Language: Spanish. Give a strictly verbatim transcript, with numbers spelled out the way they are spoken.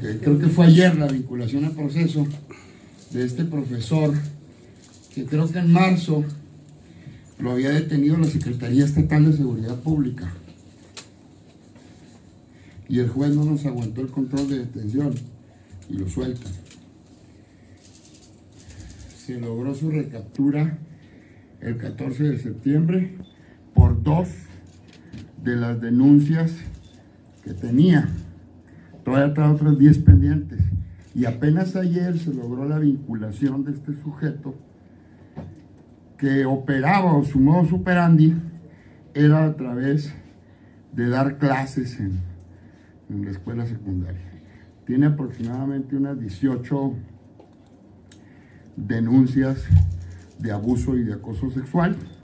que creo que fue ayer la vinculación a proceso de este profesor, que creo que en marzo lo había detenido la Secretaría Estatal de Seguridad Pública. Y el juez no nos aguantó el control de detención y lo suelta. Se logró su recaptura el catorce de septiembre por dos de las denuncias que tenía. Todavía trae otras diez pendientes. Y apenas ayer se logró la vinculación de este sujeto que operaba, o su modus operandi era a través de dar clases en, en la escuela secundaria. Tiene aproximadamente unas dieciocho denuncias de abuso y de acoso sexual.